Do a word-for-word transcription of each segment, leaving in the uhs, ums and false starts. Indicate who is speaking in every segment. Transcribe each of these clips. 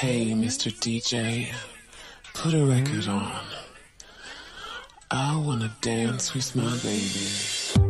Speaker 1: Hey, mister D J, put a record on. I wanna dance with my baby.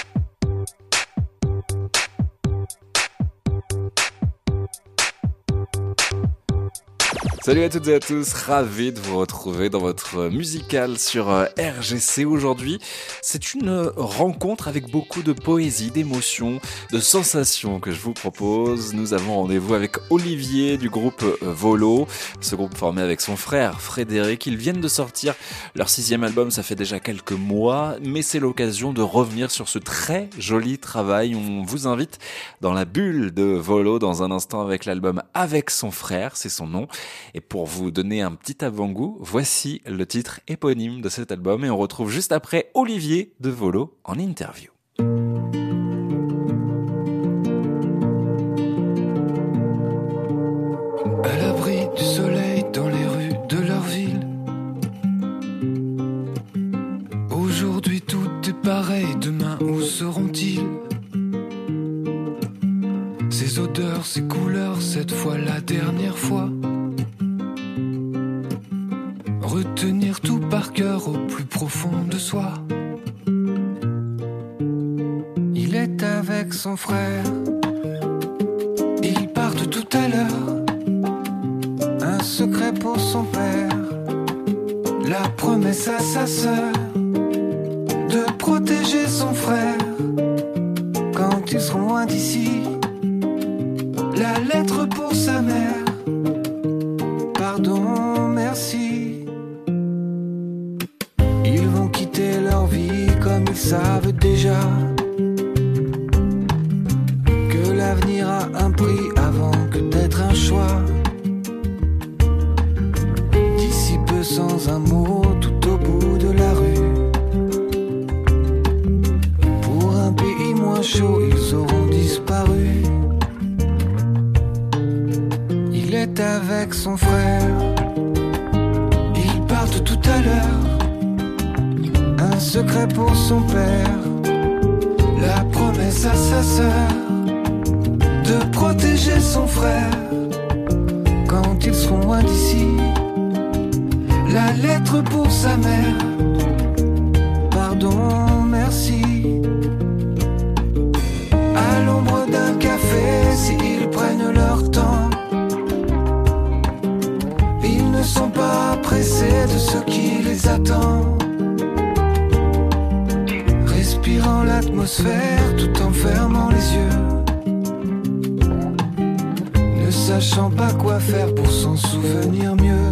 Speaker 2: Salut à toutes et à tous, ravi de vous retrouver dans votre musical sur R G C aujourd'hui. C'est une rencontre avec beaucoup de poésie, d'émotions, de sensations que je vous propose. Nous avons rendez-vous avec Olivier du groupe Volo, ce groupe formé avec son frère Frédéric. Ils viennent de sortir leur sixième album, ça fait déjà quelques mois, mais c'est l'occasion de revenir sur ce très joli travail. On vous invite dans la bulle de Volo dans un instant avec l'album Avec son frère, c'est son nom. Et pour vous donner un petit avant-goût, voici le titre éponyme de cet album et on retrouve juste après Olivier de Volo en interview.
Speaker 3: À l'abri du soleil dans les rues de leur ville. Aujourd'hui tout est pareil, demain où seront-ils? Ces odeurs, ces couleurs, cette fois la dernière fois. Retenir tout par cœur au plus profond de soi. Il est avec son frère. Ils partent tout à l'heure. Un secret pour son père. La promesse à sa sœur de protéger son frère quand ils seront loin d'ici. La lettre pour sa mère. Pardon, merci. Ils vont quitter leur vie comme ils savent déjà que l'avenir a un prix avant que d'être un choix. D'ici peu sans un mot tout au bout de la rue. Pour un pays moins chaud ils auront disparu. Il est avec son frère. Ils partent tout à l'heure. Un secret pour son père. La promesse à sa sœur de protéger son frère quand ils seront loin d'ici. La lettre pour sa mère. Pardon, merci. À l'ombre d'un café, s'ils prennent leur temps. Ils ne sont pas pressés de ce qui les attend. Respirant l'atmosphère tout en fermant les yeux. Ne sachant pas quoi faire pour s'en souvenir mieux.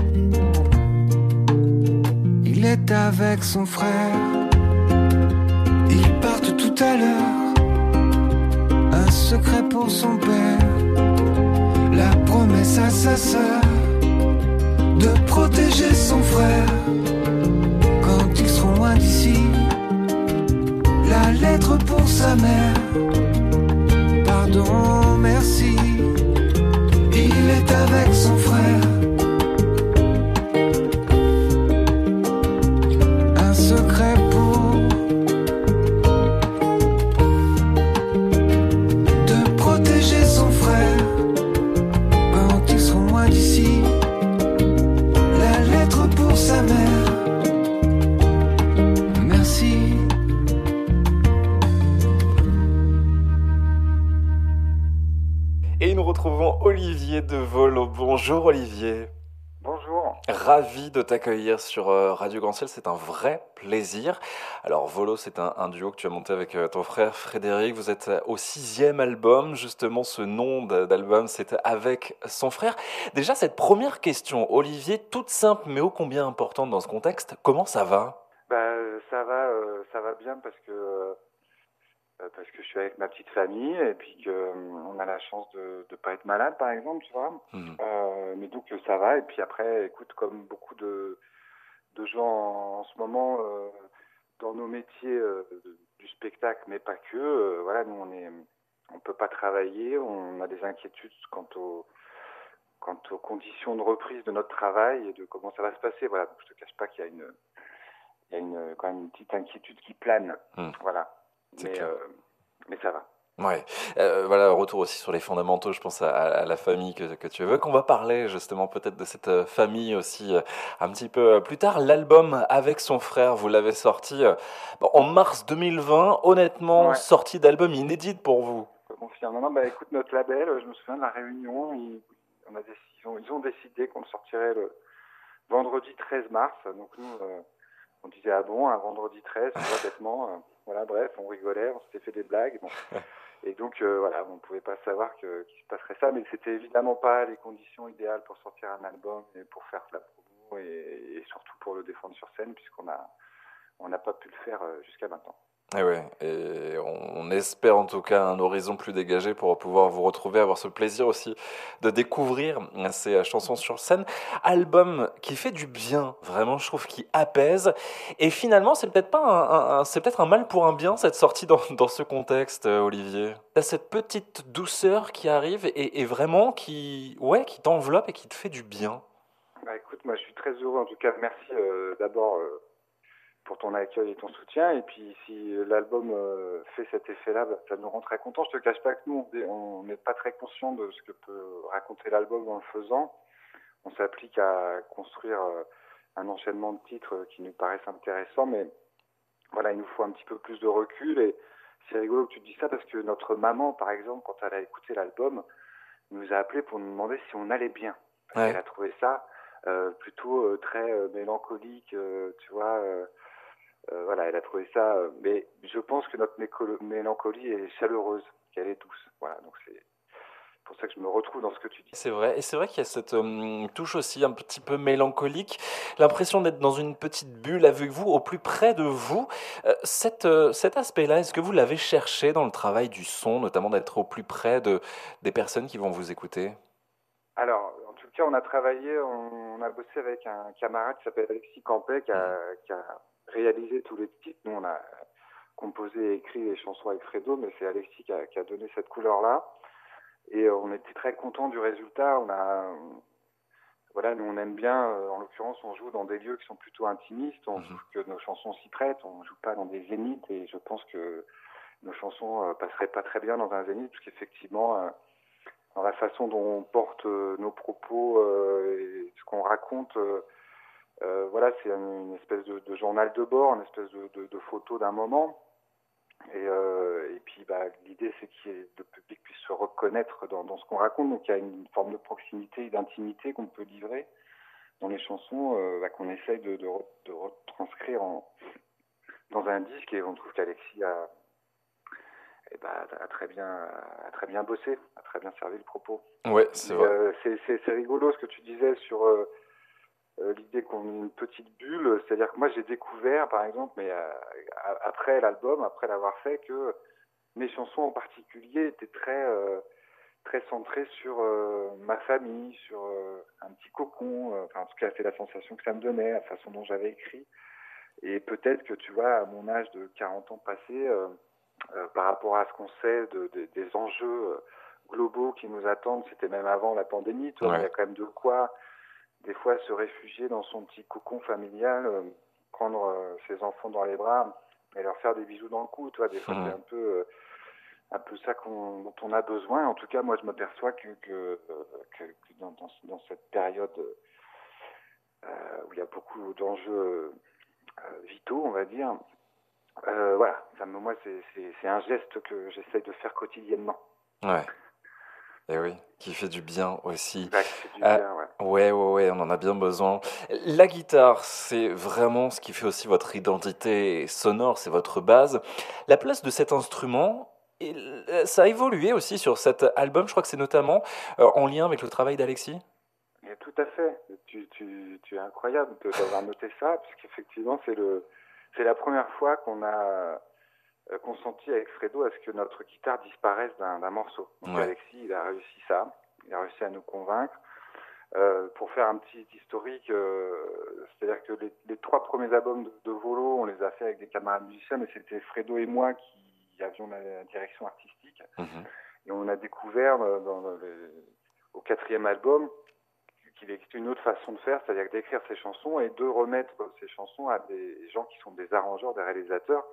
Speaker 3: Il est avec son frère. Ils partent tout à l'heure. Un secret pour son père. La promesse à sa sœur de protéger son frère quand ils seront loin d'ici. La lettre pour sa mère. Pardon, merci. Il est avec son frère. Un secret pour de protéger son frère quand ils seront loin d'ici. La lettre pour sa mère. Merci.
Speaker 2: Et nous retrouvons Olivier de Volo. Bonjour Olivier.
Speaker 4: Bonjour.
Speaker 2: Ravi de t'accueillir sur euh, Radio Grand Ciel, c'est un vrai plaisir. Alors Volo, c'est un, un duo que tu as monté avec euh, ton frère Frédéric. Vous êtes euh, au sixième album, justement ce nom de, d'album, c'est Avec son frère. Déjà cette première question, Olivier, toute simple mais ô combien importante dans ce contexte, comment ça va ?
Speaker 4: Bah, euh, ça va, euh, ça va bien parce que euh, parce que je suis avec ma petite famille et puis que euh, on a la chance de de pas être malade par exemple, tu vois.
Speaker 2: Mmh.
Speaker 4: Euh, mais donc euh, ça va et puis après, écoute, comme beaucoup de de gens en, en ce moment euh, dans nos métiers euh, du spectacle, mais pas que, euh, voilà, nous on est on peut pas travailler, on a des inquiétudes quant au quant aux conditions de reprise de notre travail et de comment ça va se passer. Voilà, donc je te cache pas qu'il y a une il y a une, quand même une petite inquiétude qui plane.
Speaker 2: Mmh.
Speaker 4: Voilà.
Speaker 2: C'est
Speaker 4: Mais,
Speaker 2: clair.
Speaker 4: euh, mais ça va.
Speaker 2: Ouais, heu, voilà, retour aussi sur les fondamentaux, je pense à à à la famille que que tu évoques. On va parler justement peut-être de cette, heu, famille aussi, heu, un petit peu, heu, plus tard. L'album Avec son frère, vous l'avez sorti, heu, bon, en mars deux mille vingt. Honnêtement,
Speaker 4: Ouais,
Speaker 2: sortie d'album inédite pour vous.
Speaker 4: je te confirme. Non, non, bah écoute, notre label, je me souviens de la réunion, ils, on a décidé, ils, ont, ils ont décidé qu'on le sortirait le vendredi treize mars. Donc nous, euh, on disait, ah bon, un vendredi treize, tu vois, bêtement. euh, voilà, bref, on rigolait, on s'était fait des blagues. Bon. Et donc, euh, voilà, on ne pouvait pas savoir que, qu'il se passerait ça, mais c'était évidemment pas les conditions idéales pour sortir un album et pour faire la promo et, et surtout pour le défendre sur scène, puisqu'on a, on n'a pas pu le faire euh, jusqu'à maintenant.
Speaker 2: Et ouais, et on on espère en tout cas un horizon plus dégagé pour pouvoir vous retrouver, avoir ce plaisir aussi de découvrir ces euh, chansons sur scène. Album qui fait du bien, vraiment, je trouve, qui apaise. Et finalement, c'est peut-être pas un, un- un- c'est peut-être un mal pour un bien cette sortie dans, dans ce contexte, euh, Olivier. T'as cette petite douceur qui arrive et, et vraiment qui, ouais, qui t'enveloppe et qui te fait du bien.
Speaker 4: Bah écoute, moi je suis très heureux, en tout cas, merci euh, d'abord euh, pour ton accueil et ton soutien. Et puis si l'album euh, fait cet effet-là, bah, ça nous rend très contents. Je te cache pas que nous, on n'est pas très conscient de ce que peut raconter l'album en le faisant. On s'applique à construire euh, un enchaînement de titres euh, qui nous paraissent intéressants, mais voilà, il nous faut un petit peu plus de recul. Et c'est rigolo que tu dis ça parce que notre maman, par exemple, quand elle a écouté l'album, nous a appelé pour nous demander si on allait bien. Parce qu'elle
Speaker 2: Ouais.
Speaker 4: a trouvé ça euh, plutôt euh, très euh, mélancolique, euh, tu vois. euh, euh, voilà, elle a trouvé ça. euh, mais je pense que notre mécolo- mélancolie est chaleureuse, qu'elle est douce. Voilà, donc c'est pour ça que je me retrouve dans ce que tu dis.
Speaker 2: C'est vrai, et c'est vrai qu'il y a cette euh, touche aussi un petit peu mélancolique, l'impression d'être dans une petite bulle avec vous, au plus près de vous. Euh, cet, euh, cet aspect-là, est-ce que vous l'avez cherché dans le travail du son, notamment d'être au plus près de, des personnes qui vont vous écouter?
Speaker 4: Alors, en tout cas, on a travaillé, on, on a bossé avec un camarade qui s'appelle Alexis Campet, qui
Speaker 2: Mhm.
Speaker 4: a, qui a réalisé tous les titres. Nous, on a composé et écrit les chansons avec Fredo, mais c'est Alexis qui a, qui a donné cette couleur-là. Et euh, on était très contents du résultat. On a, voilà, nous on aime bien. euh, en l'occurrence, on joue dans des lieux qui sont plutôt intimistes. On
Speaker 2: Mhm.
Speaker 4: trouve que nos chansons s'y prêtent. On joue pas dans des zéniths, et je pense que nos chansons euh, passeraient pas très bien dans un zénith, parce qu'effectivement, euh, dans la façon dont on porte euh, nos propos euh, et ce qu'on raconte, euh, euh, voilà, c'est une, une espèce de, de journal de bord, une espèce de, de, de photo d'un moment. Et, euh, et puis bah, l'idée c'est que le public puisse se reconnaître dans, dans ce qu'on raconte. Donc il y a une forme de proximité et d'intimité qu'on peut livrer dans les chansons, euh, bah, qu'on essaye de, de, re- de retranscrire en, dans un disque. Et on trouve qu'Alexis a, eh bah, a très bien, a très bien bossé, a très bien servi le propos.
Speaker 2: Ouais, c'est
Speaker 4: Mais
Speaker 2: vrai.
Speaker 4: euh, c'est, c'est, c'est rigolo ce que tu disais sur euh, euh, l'idée qu'on ait une petite bulle. C'est-à-dire que moi j'ai découvert, par exemple, mais euh, après l'album, après l'avoir fait, que mes chansons en particulier étaient très euh, très centrées sur euh, ma famille, sur euh, un petit cocon. euh, Enfin, en tout cas, c'est la sensation que ça me donnait, la façon dont j'avais écrit. Et peut-être que tu vois, à mon âge de quarante ans passés, euh, euh, par rapport à ce qu'on sait de, de- des enjeux euh, globaux qui nous attendent, c'était même avant la pandémie, toi, mais il y
Speaker 2: Ouais.
Speaker 4: a quand même de quoi des fois se réfugier dans son petit cocon familial, euh, prendre euh, ses enfants dans les bras et leur faire des bisous dans le cou, toi. Des fois, c'est
Speaker 2: Mhm.
Speaker 4: un peu euh, un peu ça qu'on, dont on a besoin. En tout cas, moi, je m'aperçois que, que, euh, que, que dans, dans, dans cette période euh, où il y a beaucoup d'enjeux euh, vitaux, on va dire, euh, voilà, ça, me- moi, c'est, c'est, c'est un geste que j'essaye de faire quotidiennement.
Speaker 2: Ouais. Et oui, qui fait du bien aussi.
Speaker 4: Bah, qui fait du
Speaker 2: Euh,
Speaker 4: bien, ouais.
Speaker 2: ouais, ouais, ouais, on en a bien besoin. La guitare, c'est vraiment ce qui fait aussi votre identité sonore, c'est votre base. La place de cet instrument, il- euh, ça a évolué aussi sur cet album. Je crois que c'est notamment euh, en lien avec le travail d'Alexis.
Speaker 4: Et tout à fait. Tu, tu, tu es incroyable de- d'avoir noté ça, parce qu'effectivement, c'est le, c'est la première fois qu'on a euh, consenti avec Fredo à ce que notre guitare disparaisse d'un, d'un morceau. Donc
Speaker 2: Ouais.
Speaker 4: Alexis, il a réussi ça. Il a réussi à nous convaincre. Euh, pour faire un petit historique, euh, c'est-à-dire que les, les trois premiers albums de, de Volo, on les a fait avec des camarades musiciens, mais c'était Fredo et moi qui avions la, la direction artistique.
Speaker 2: Mhm.
Speaker 4: Et on a découvert euh, dans le, au quatrième album qu'il existe une autre façon de faire, c'est-à-dire d'écrire ses chansons et de remettre ces chansons à des gens qui sont des arrangeurs, des réalisateurs,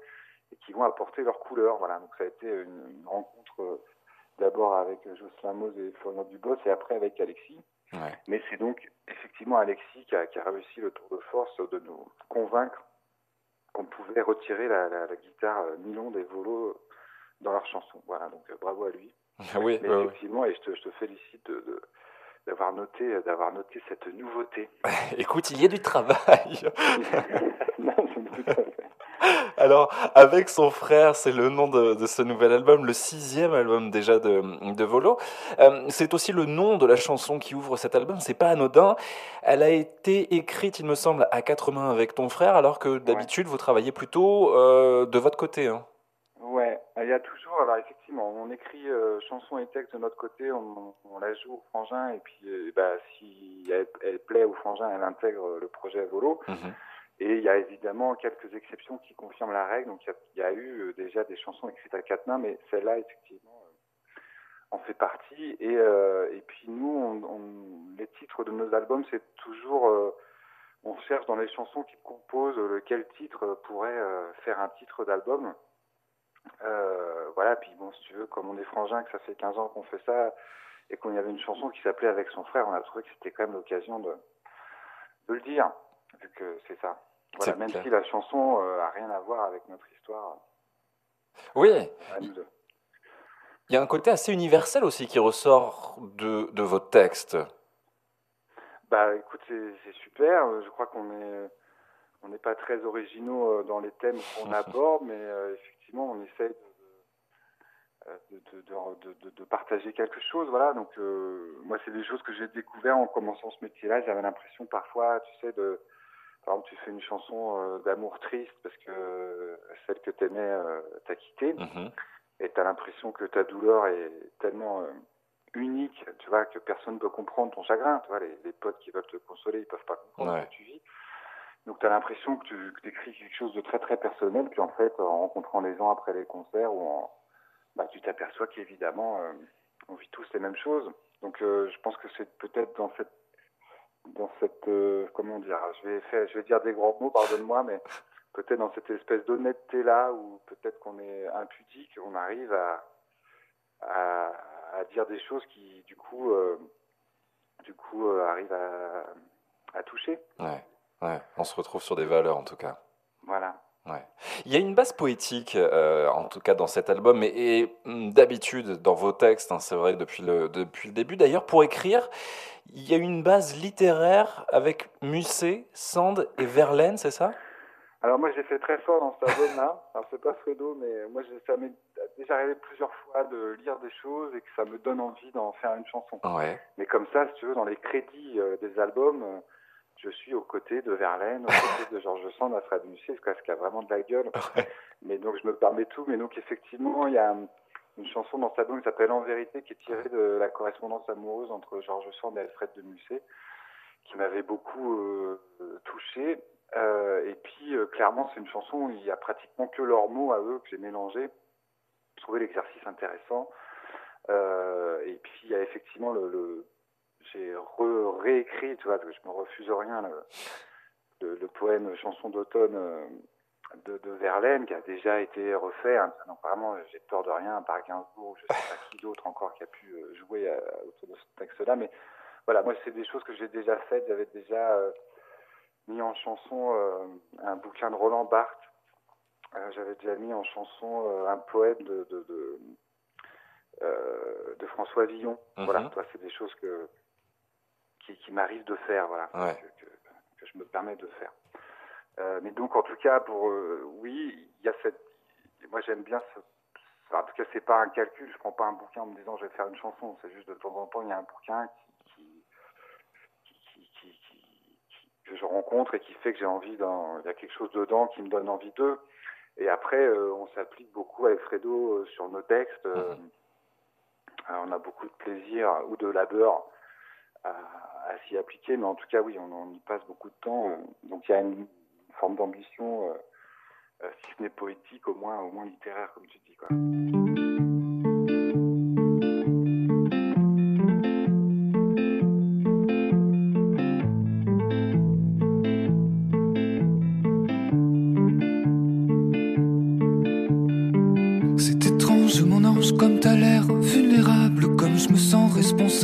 Speaker 4: et qui vont apporter leur couleur. Voilà, donc ça a été une, une rencontre euh, d'abord avec Jocelyn Moz et Florian Dubos et après avec Alexis.
Speaker 2: Ouais.
Speaker 4: Mais c'est donc effectivement Alexis qui a, qui a réussi le tour de force de nous convaincre qu'on pouvait retirer la, la, la guitare nylon des Volos dans leurs chansons. Voilà, donc euh, bravo à lui.
Speaker 2: Oui,
Speaker 4: Mais
Speaker 2: oui,
Speaker 4: effectivement, oui. et je te, je te félicite de, de, d'avoir noté, d'avoir noté cette nouveauté.
Speaker 2: Écoute, il y a du travail.
Speaker 4: Non, je me doute pas.
Speaker 2: Alors, avec son frère, c'est le nom de, de ce nouvel album, le sixième album déjà de, de Volo. Euh, c'est aussi le nom de la chanson qui ouvre cet album, c'est pas anodin. Elle a été écrite, il me semble, à quatre mains avec ton frère, alors que d'habitude, ouais. vous travaillez plutôt euh, de votre côté. Hein.
Speaker 4: Ouais, il y a toujours, alors effectivement, on écrit euh, chansons et textes de notre côté, on, on la joue au frangin, et puis euh, bah, si elle, elle plaît au frangin, elle intègre le projet Volo. Mm-hmm. Et il y a évidemment quelques exceptions qui confirment la règle. Donc il y, y a eu euh, déjà des chansons écrites à quatre mains, mais celle-là, effectivement, euh, en fait partie. Et, euh, et puis nous, on, on, les titres de nos albums, c'est toujours... Euh, on cherche dans les chansons qui composent euh, quel titre pourrait euh, faire un titre d'album. Euh, voilà, puis bon, si tu veux, comme on est frangin, que ça fait quinze ans qu'on fait ça, et qu'on y avait une chanson qui s'appelait Avec son frère, on a trouvé que c'était quand même l'occasion de, de le dire, vu que c'est ça. Voilà, c'est même clair. Si la chanson euh, a rien à voir avec notre histoire.
Speaker 2: Oui.
Speaker 4: À nous deux.
Speaker 2: Il y a un côté assez universel aussi qui ressort de, de votre texte.
Speaker 4: Bah écoute, c'est, c'est super. Je crois qu'on est, on n'est pas très originaux dans les thèmes qu'on aborde, mais euh, effectivement, on essaye de, de, de, de, de partager quelque chose. Voilà. Donc euh, moi, c'est des choses que j'ai découvert en commençant ce métier-là. J'avais l'impression parfois, tu sais, de par exemple, tu fais une chanson euh, d'amour triste parce que euh, celle que t'aimais euh, t'a quitté, mm-hmm. et t'as l'impression que ta douleur est tellement euh, unique, tu vois, que personne ne peut comprendre ton chagrin. Tu vois, les, les potes qui veulent te consoler, ils peuvent pas comprendre ouais. ce que tu vis. Donc t'as l'impression que tu que écris quelque chose de très très personnel, puis en fait, en rencontrant les gens après les concerts, ou en, bah, tu t'aperçois qu'évidemment, euh, on vit tous les mêmes choses. Donc euh, je pense que c'est peut-être dans cette dans cette, euh, comment dire, je vais faire, je vais dire des grands mots, pardonne-moi, mais peut-être dans cette espèce d'honnêteté-là, où peut-être qu'on est impudique, on arrive à, à, à dire des choses qui, du coup, euh, du coup, euh, arrivent à, à toucher.
Speaker 2: Ouais, ouais, on se retrouve sur des valeurs, en tout cas.
Speaker 4: Voilà.
Speaker 2: Ouais. Il y a une base poétique, euh, en tout cas dans cet album, et, et d'habitude dans vos textes, hein, c'est vrai depuis le, depuis le début. D'ailleurs, pour écrire, il y a une base littéraire avec Musset, Sand et Verlaine, c'est ça ?
Speaker 4: Alors moi, j'ai fait très fort dans cet album-là. Alors c'est pas Fredo, mais moi, ça m'est déjà arrivé plusieurs fois de lire des choses et que ça me donne envie d'en faire une chanson.
Speaker 2: Ouais.
Speaker 4: Mais comme ça, si tu veux, dans les crédits euh, des albums, euh, je suis aux côtés de Verlaine, aux côtés de Georges Sand, Alfred Musset, ce qui a vraiment de la gueule.
Speaker 2: Ouais.
Speaker 4: Mais donc, je me permets tout. Mais donc, effectivement, il y a une chanson dans cet album qui s'appelle En vérité, qui est tirée de la correspondance amoureuse entre Georges Sand et Alfred de Musset, qui m'avait beaucoup euh, touché. Euh, et puis, euh, clairement, c'est une chanson où il n'y a pratiquement que leurs mots à eux que j'ai mélangés. Je trouvais l'exercice intéressant. Euh, et puis, il y a effectivement le... le j'ai re, réécrit, tu vois, je me refuse rien, le, le, le poème Chanson d'automne euh, de, de Verlaine, qui a déjà été refait. Hein. Donc vraiment, j'ai peur de rien, par Gainsbourg, je ne sais pas qui d'autre encore qui a pu jouer à, autour de ce texte-là. Mais voilà, moi, c'est des choses que j'ai déjà faites. J'avais déjà euh, mis en chanson euh, un bouquin de Roland Barthes. Euh, j'avais déjà mis en chanson euh, un poème de, de, de, euh, de François Villon. Mm-hmm. Voilà, toi, c'est des choses que... Qui, qui m'arrive de faire, voilà,
Speaker 2: ouais.
Speaker 4: que, que, que je me permets de faire. Euh, mais donc, en tout cas, pour euh, oui, il y a cette. Moi, j'aime bien ce. Enfin, en tout cas, c'est pas un calcul. Je prends pas un bouquin en me disant je vais faire une chanson. C'est juste de temps en temps, il y a un bouquin qui, qui, qui, qui, qui, qui que je rencontre et qui fait que j'ai envie d'un. Il y a quelque chose dedans qui me donne envie d'eux. Et après, euh, on s'applique beaucoup avec Fredo euh, sur nos textes. Euh, mm-hmm. On a beaucoup de plaisir ou de labeur à, à s'y appliquer, mais en tout cas, oui, on, on y passe beaucoup de temps. Euh, donc, il y a une forme d'ambition, euh, euh, si ce n'est poétique, au moins, au moins littéraire, comme tu dis, quoi.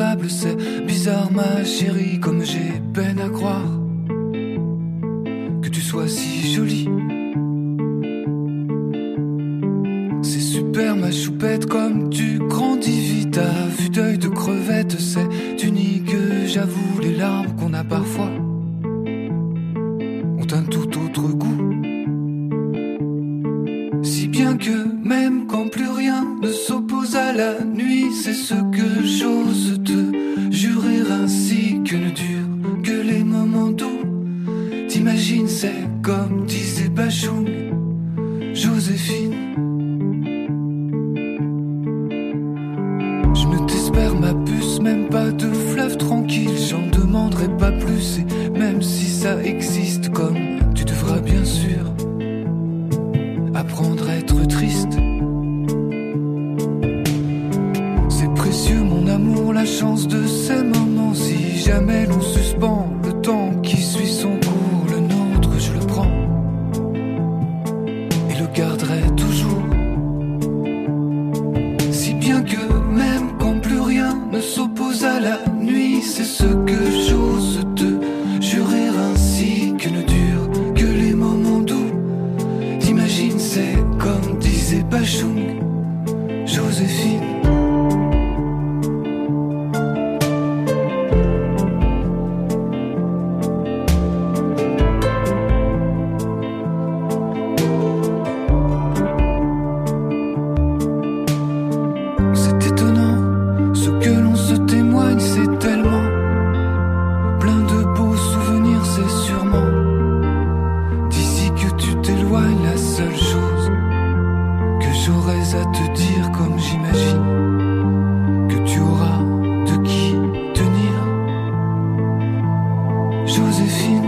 Speaker 3: indispensable. C'est bizarre ma chérie, comme j'ai peine à croire que tu sois si jolie. C'est super ma choupette, comme tu grandis vite à vue d'œil de crevette. C'est unique, j'avoue, les larmes qu'on a parfois ont un tout autre goût. Si bien que même quand plus rien ne s'oppose à la nuit, c'est ce que j'ose te jurer ainsi que ne durent que les moments doux. T'imagines, c'est comme disait Bachung, Joséphine. Je ne t'espère ma puce, même pas de fleuve tranquille, j'en demanderai pas plus. Et même si ça existe, comme tu devras bien sûr apprendre à être triste. C'est précieux mon amour, la chance de ces moments. Si jamais l'on suspend le temps qui suit son cours, le nôtre je le prends et le garderai toujours. Si bien que même quand plus rien ne s'oppose à la nuit, c'est ce que j'ose te jurer ainsi que ne durent que les moments doux. T'imagines, c'est comme disait Bachung, Joséphine. C'est étonnant, ce que l'on se témoigne, c'est tellement plein de beaux souvenirs, c'est sûrement d'ici que tu t'éloignes la seule chose que j'aurais à te dire, comme j'imagine que tu auras de qui tenir, Joséphine.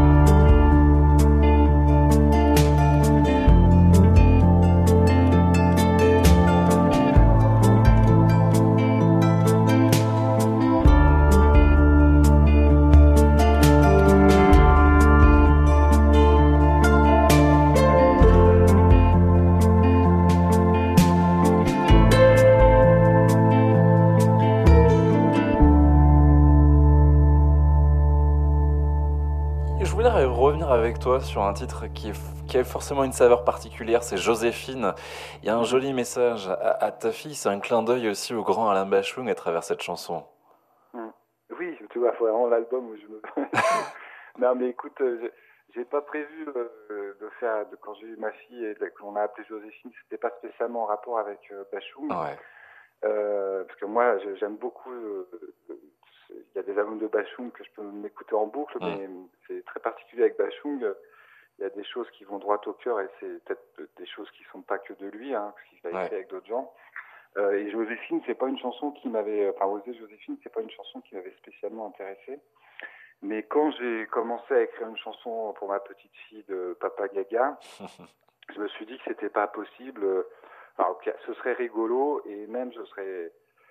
Speaker 2: Je voulais revenir avec toi sur un titre qui, est, qui a forcément une saveur particulière, c'est Joséphine. Il y a un joli message à, à ta fille, c'est un clin d'œil aussi au grand Alain Bachung à travers cette chanson.
Speaker 4: Mm. Oui, tu vois, faut vraiment l'album où je me... Non mais écoute, euh, j'ai- j'ai pas prévu euh, de faire, de, quand j'ai eu ma fille et de- qu'on a appelé Joséphine, c'était pas spécialement en rapport avec euh, Bachung.
Speaker 2: Ouais.
Speaker 4: Euh, parce que moi, je- j'aime beaucoup. euh, euh, Il y a des albums de Bachung que je peux m'écouter en boucle,
Speaker 2: Mm.
Speaker 4: mais c'est très particulier avec Bachung. Il y a des choses qui vont droit au cœur et c'est peut-être des choses qui sont pas que de lui, hein, parce qu'il a
Speaker 2: Ouais.
Speaker 4: écrit avec d'autres gens. Euh, et Joséphine, c'est pas une chanson qui m'avait, enfin, Oser Joséphine, c'est pas une chanson qui m'avait spécialement intéressé. Mais quand j'ai commencé à écrire une chanson pour ma petite fille de Papa Gaga, je me suis dit que c'était pas possible. euh, Enfin, ok, ce serait rigolo et même ce serait,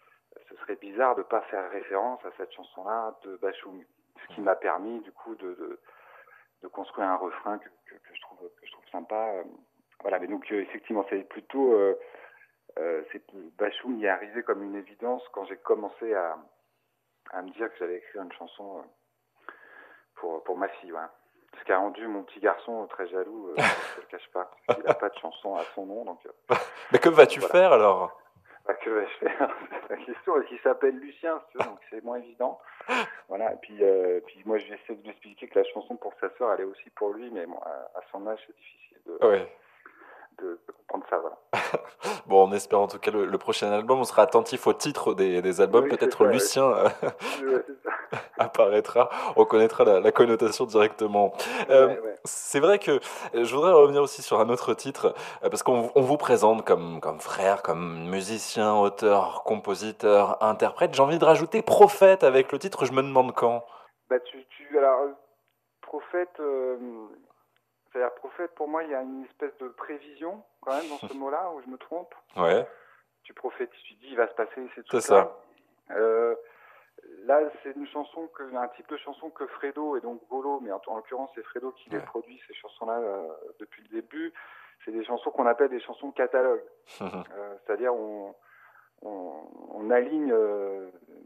Speaker 4: ce serait bizarre de pas faire référence à cette chanson-là de Bachung. Ce qui m'a permis, du coup, de, de, de construire un refrain que, que, que je trouve, que je trouve sympa. euh. Voilà, mais donc, euh, effectivement, c'est plutôt, euh, euh, c'est, Bachung y est arrivé comme une évidence quand j'ai commencé à, à me dire que j'allais écrire une chanson euh, pour, pour ma fille, ouais. Ce qui a rendu mon petit garçon très jaloux, euh, je ne le cache pas. Il n'a pas de chanson à son nom, donc euh,
Speaker 2: Mais que vas-tu
Speaker 4: voilà.
Speaker 2: faire alors?
Speaker 4: Bah, que vais-je faire? La question est qu'il s'appelle Lucien, si tu veux, donc c'est moins évident. Voilà, et puis, euh, puis moi je vais essayer de lui expliquer que la chanson pour sa sœur, elle est aussi pour lui, mais bon, à, à son âge, c'est difficile de,
Speaker 2: Ouais.
Speaker 4: de, de comprendre ça, voilà.
Speaker 2: Bon, on espère en tout cas le, le prochain album. On sera attentif au titre des, des albums.
Speaker 4: Oui, c'est
Speaker 2: Peut-être
Speaker 4: ça, ouais.
Speaker 2: Lucien euh,
Speaker 4: Ouais, c'est ça.
Speaker 2: apparaîtra. On connaîtra la, la connotation directement. Euh,
Speaker 4: Ouais, ouais.
Speaker 2: c'est vrai que euh, je voudrais revenir aussi sur un autre titre, euh, parce qu'on on vous présente comme, comme frère, comme musicien, auteur, compositeur, interprète. J'ai envie de rajouter prophète avec le titre Je me demande quand.
Speaker 4: Bah, tu, tu, alors, euh, prophète, euh, c'est-à-dire prophète, pour moi, il y a une espèce de prévision, quand même, dans ce mot-là, où je me trompe.
Speaker 2: Ouais,
Speaker 4: Tu prophétises, tu dis, il va se passer ces
Speaker 2: c'est
Speaker 4: trucs-là.
Speaker 2: ça.
Speaker 4: Euh, là, c'est une chanson, que, un type de chanson que Fredo, et donc Volo, mais en, en l'occurrence, c'est Fredo qui les
Speaker 2: Ouais.
Speaker 4: produit, ces chansons-là, euh, depuis le début. C'est des chansons qu'on appelle des chansons catalogue. Euh, c'est-à-dire, on, on, on aligne euh,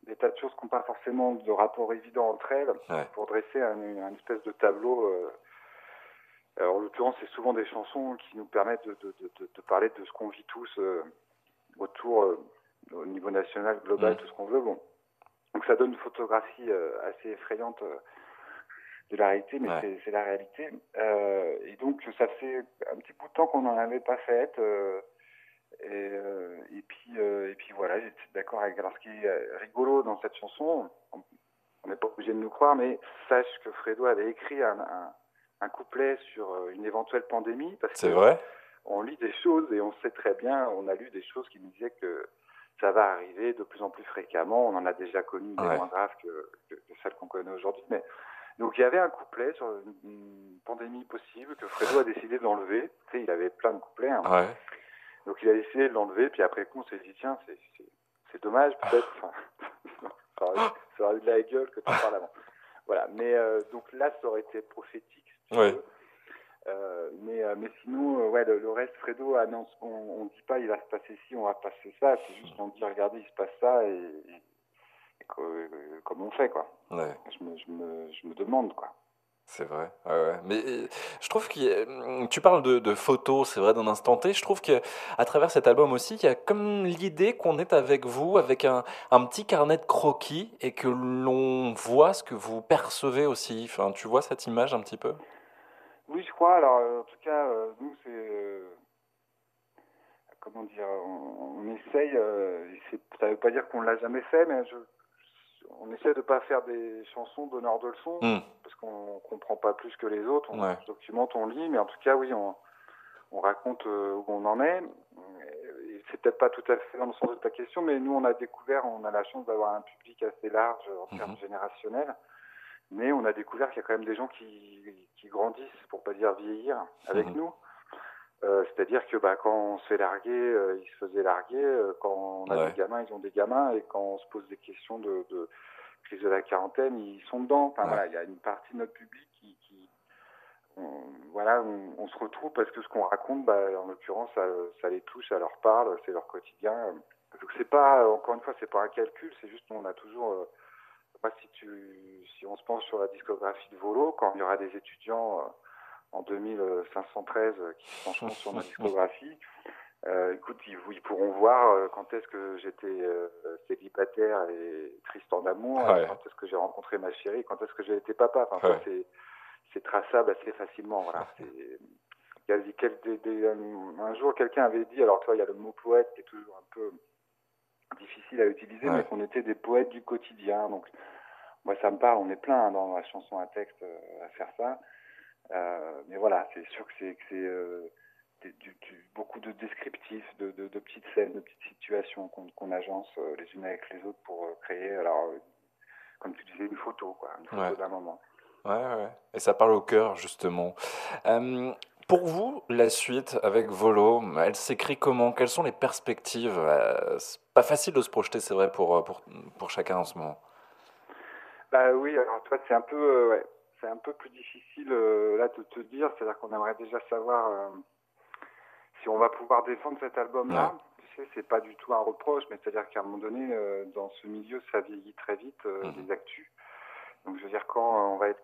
Speaker 4: des tas de choses qui n'ont pas forcément de rapport évident entre elles
Speaker 2: Ouais.
Speaker 4: pour dresser un, un espèce de tableau. Euh, alors, en l'occurrence, c'est souvent des chansons qui nous permettent de, de, de, de, de parler de ce qu'on vit tous euh, autour, euh, au niveau national, global,
Speaker 2: Mmh.
Speaker 4: tout ce qu'on veut. Bon. Donc ça donne une photographie euh, assez effrayante euh, de la réalité, mais
Speaker 2: Ouais.
Speaker 4: c'est, c'est la réalité. Euh, et donc ça fait un petit bout de temps qu'on n'en avait pas fait. Euh, et, euh, et puis euh, et puis voilà, j'étais d'accord avec. Alors ce qui est rigolo dans cette chanson, on n'est pas obligé de nous croire, mais sache que Fredo avait écrit un, un, un couplet sur une éventuelle pandémie, parce
Speaker 2: C'est
Speaker 4: que
Speaker 2: vrai?
Speaker 4: on lit des choses et on sait très bien, on a lu des choses qui nous disaient que ça va arriver de plus en plus fréquemment. On en a déjà connu des
Speaker 2: Ouais.
Speaker 4: moins graves que, que, que celles qu'on connaît aujourd'hui. Mais donc il y avait un couplet sur une, une pandémie possible que Fredo a décidé d'enlever. Tu sais, il avait plein de couplets. Hein.
Speaker 2: Ouais.
Speaker 4: Donc il a décidé de l'enlever. Puis après coup, on s'est dit tiens, c'est, c'est, c'est dommage peut-être. Enfin, ça, aurait, ça aurait eu de la gueule que tu en parles avant. Voilà. Mais euh, donc là, ça aurait été prophétique, si tu
Speaker 2: Ouais.
Speaker 4: veux. Euh, mais, euh, mais sinon, euh, ouais, le, le reste, Fredo annonce, on ne dit pas il va se passer ci, on va passer ça, c'est juste on dit regardez, il se passe ça et, et, et que, euh, comme on fait, quoi.
Speaker 2: Ouais.
Speaker 4: Je me, je me, je me demande, quoi.
Speaker 2: C'est vrai, ouais, ouais. Mais euh, je trouve que tu parles de, de photos, c'est vrai, d'un instant T. Je trouve que à travers cet album aussi, il y a comme l'idée qu'on est avec vous, avec un, un petit carnet de croquis, et que l'on voit ce que vous percevez aussi. Enfin, tu vois cette image un petit peu?
Speaker 4: Oui, je crois. Alors, euh, en tout cas, euh, nous, c'est euh, comment dire, on, on essaye. Euh, c'est, ça veut pas dire qu'on l'a jamais fait, mais je, on essaie de pas faire des chansons donneurs de leçons,
Speaker 2: Mmh.
Speaker 4: parce qu'on comprend pas plus que les autres. On
Speaker 2: Ouais.
Speaker 4: documente, on lit, mais en tout cas, oui, on on raconte euh, où on en est. Et c'est peut-être pas tout à fait dans le sens de ta question, mais nous, on a découvert, on a la chance d'avoir un public assez large en termes
Speaker 2: Mhm.
Speaker 4: générationnels, mais on a découvert qu'il y a quand même des gens qui, qui grandissent, pour pas dire vieillir, avec
Speaker 2: Mhm.
Speaker 4: nous. Euh, c'est-à-dire que bah, quand on se fait larguer, euh, ils se faisaient larguer. Euh, quand on a
Speaker 2: Ouais.
Speaker 4: des gamins, ils ont des gamins. Et quand on se pose des questions de, de crise de la quarantaine, ils sont dedans. Enfin,
Speaker 2: Ouais.
Speaker 4: voilà, il y a une partie de notre public qui, qui on, voilà, on, on se retrouve parce que ce qu'on raconte, bah, en l'occurrence, ça, ça les touche, ça leur parle, c'est leur quotidien. Donc c'est pas, encore une fois, c'est pas un calcul, c'est juste qu'on a toujours. Euh, moi, si tu, si on se penche sur la discographie de Volo, quand il y aura des étudiants euh, en deux mille cinq cent treize euh, qui se pencheront sur ma discographie, euh, écoute, ils, ils pourront voir euh, quand est-ce que j'étais euh, célibataire et triste en amour,
Speaker 2: Ouais.
Speaker 4: et quand est-ce que j'ai rencontré ma chérie, quand est-ce que j'ai été papa. Enfin,
Speaker 2: Ouais.
Speaker 4: ça, c'est c'est traçable assez facilement. Voilà. C'est, il y a quel, des, des, un, un jour, quelqu'un avait dit, alors toi, il y a le mot poète qui est toujours un peu difficile à utiliser,
Speaker 2: Ouais.
Speaker 4: mais qu'on était des poètes du quotidien. Donc, moi, ça me parle. On est plein hein, dans la chanson à texte euh, à faire ça. Euh, mais voilà, c'est sûr que c'est, que c'est euh, du, du, beaucoup de descriptifs, de, de, de petites scènes, de petites situations qu'on, qu'on agence euh, les unes avec les autres pour euh, créer, alors, euh, comme tu disais, une photo, quoi, une photo
Speaker 2: Ouais.
Speaker 4: d'un moment.
Speaker 2: Ouais, ouais. Et ça parle au cœur, justement. Euh, pour vous, la suite avec Volo, elle s'écrit comment? Quelles sont les perspectives? Euh, c'est pas facile de se projeter, c'est vrai, pour, pour, pour chacun en ce moment.
Speaker 4: Bah oui, alors toi, c'est un peu, euh, ouais, c'est un peu plus difficile euh, là de te dire. C'est-à-dire qu'on aimerait déjà savoir euh, si on va pouvoir défendre cet album-là.
Speaker 2: Ouais.
Speaker 4: Tu sais, c'est pas du tout un reproche, mais c'est-à-dire qu'à un moment donné, euh, dans ce milieu, ça vieillit très vite euh,
Speaker 2: Mhm.
Speaker 4: les actus. Donc je veux dire, quand euh, on va être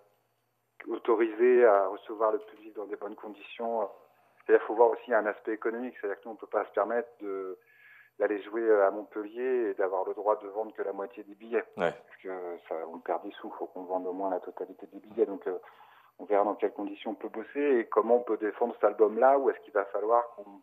Speaker 4: autorisé à recevoir le public dans des bonnes conditions, euh, c'est-à-dire qu'il faut voir aussi un aspect économique. C'est-à-dire que nous, on peut pas se permettre de d'aller jouer à Montpellier et d'avoir le droit de vendre que la moitié des billets.
Speaker 2: Ouais.
Speaker 4: Parce que ça, on perd des sous, il faut qu'on vende au moins la totalité des billets. Donc euh, on verra dans quelles conditions on peut bosser et comment on peut défendre cet album-là, ou est-ce qu'il va falloir qu'on,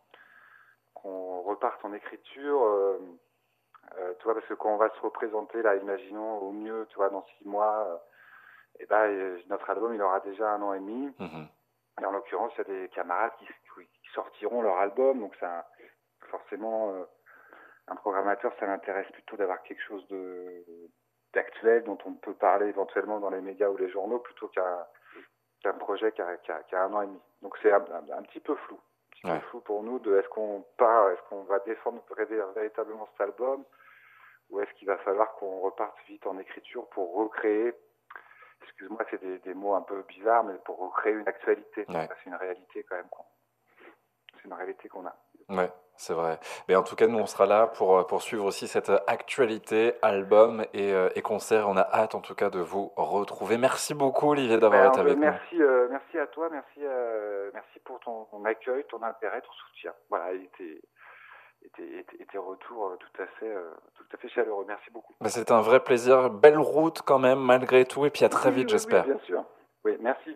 Speaker 4: qu'on reparte en écriture. Euh, euh, tu vois, parce que quand on va se représenter, là, imaginons au mieux, tu vois, dans six mois, euh, et ben, euh, notre album, il aura déjà un an et demi.
Speaker 2: Mhm.
Speaker 4: Et en l'occurrence, il y a des camarades qui, qui sortiront leur album, donc ça, forcément... Euh, un programmateur, ça l'intéresse plutôt d'avoir quelque chose de, d'actuel dont on peut parler éventuellement dans les médias ou les journaux plutôt qu'un, qu'un projet qui a, qui, a, qui a un an et demi. Donc c'est un, un, un petit peu flou. Un petit
Speaker 2: Ouais.
Speaker 4: peu flou pour nous de est-ce qu'on part, est-ce qu'on va défendre véritablement cet album, ou est-ce qu'il va falloir qu'on reparte vite en écriture pour recréer, excuse-moi, c'est des, des mots un peu bizarres, mais pour recréer une actualité.
Speaker 2: Ouais.
Speaker 4: C'est une réalité quand même. C'est une réalité qu'on a.
Speaker 2: Ouais, c'est vrai. Mais en tout cas, nous, on sera là pour, pour suivre aussi cette actualité, album et, euh, et concert. On a hâte, en tout cas, de vous retrouver. Merci beaucoup, Olivier, d'avoir
Speaker 4: Ouais,
Speaker 2: été
Speaker 4: André,
Speaker 2: avec nous.
Speaker 4: merci, euh, merci à toi, merci, euh, merci pour ton, ton accueil, ton intérêt, ton soutien. Voilà, et tes, et tes, et tes- et tes retours euh, tout à fait, euh, tout à fait chaleureux. Merci beaucoup.
Speaker 2: Bah, c'était un vrai plaisir. Belle route quand même, malgré tout. Et puis à très
Speaker 4: Oui,
Speaker 2: vite,
Speaker 4: oui,
Speaker 2: j'espère.
Speaker 4: oui, bien sûr. Oui, merci.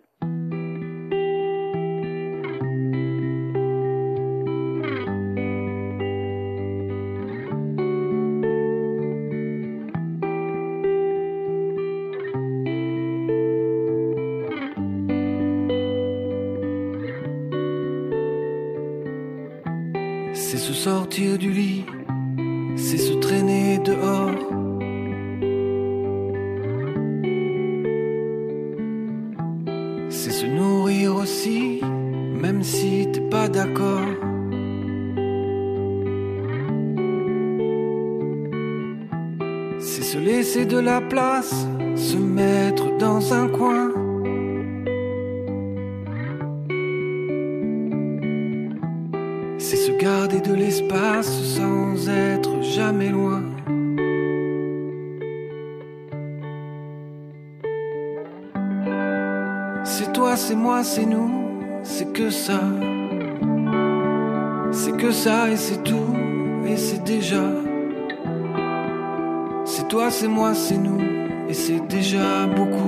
Speaker 3: C'est se sortir du lit, c'est se traîner dehors. C'est se nourrir aussi, même si t'es pas d'accord. C'est se laisser de la place, se mettre dans un coin. C'est se garder de l'espace sans être jamais loin. C'est toi, c'est moi, c'est nous, c'est que ça. C'est que ça et c'est tout, et c'est déjà. C'est toi, c'est moi, c'est nous, et c'est déjà beaucoup.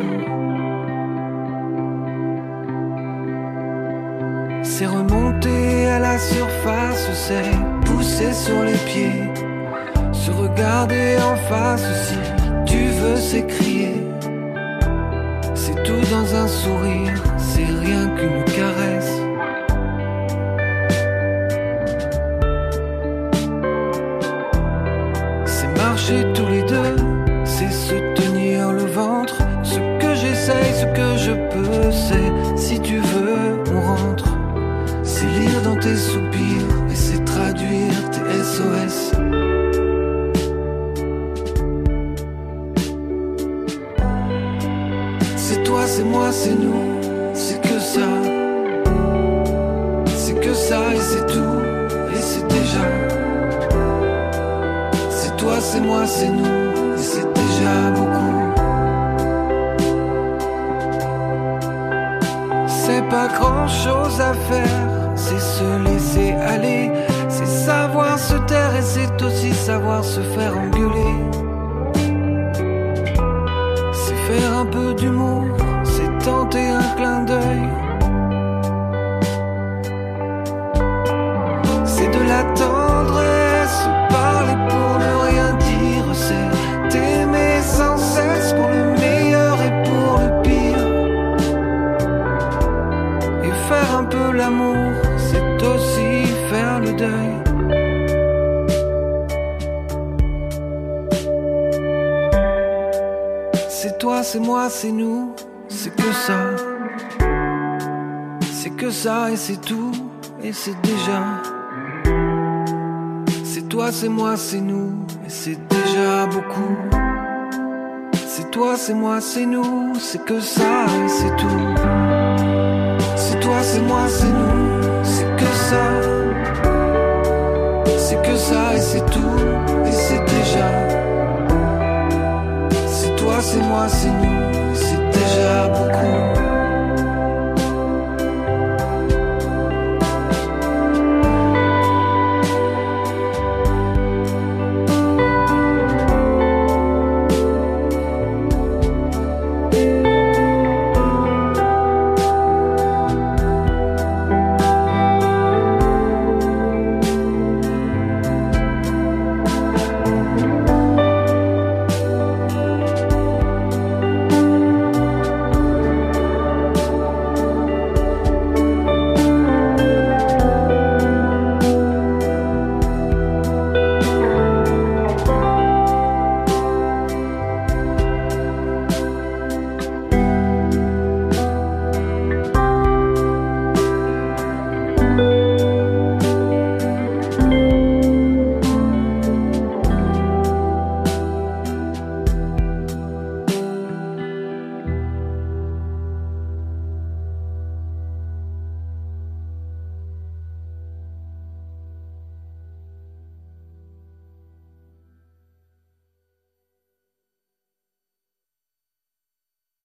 Speaker 3: C'est remonter à la surface, c'est pousser sur les pieds. Se regarder en face si tu veux, c'est crier. C'est tout dans un sourire, c'est rien qu'une caresse. C'est marcher tous les deux, c'est se tenir le ventre. Ce que j'essaye, ce que je peux, c'est si tu veux, on rentre. C'est lire dans tes soupirs et c'est traduire tes S O S. C'est toi, c'est moi, c'est nous, c'est que ça. C'est que ça et c'est tout, et c'est déjà. C'est toi, c'est moi, c'est nous, et c'est déjà beaucoup. C'est pas grand chose à faire, c'est se laisser aller, c'est savoir se taire et c'est aussi savoir se faire engueuler. C'est faire un peu d'humour, c'est tenter un clin d'œil. C'est de la tendresse, parler pour ne rien dire, c'est t'aimer sans cesse pour le meilleur et pour le pire. Et faire un peu l'amour, c'est aussi faire le deuil. C'est toi, c'est moi, c'est nous, c'est que ça. C'est que ça et c'est tout, et c'est déjà. C'est toi, c'est moi, c'est nous, et c'est déjà beaucoup. C'est toi, c'est moi, c'est nous, c'est que ça et c'est tout. C'est toi, c'est moi, c'est nous, c'est que ça. C'est que ça et c'est tout, et c'est déjà. C'est toi, c'est moi, c'est nous.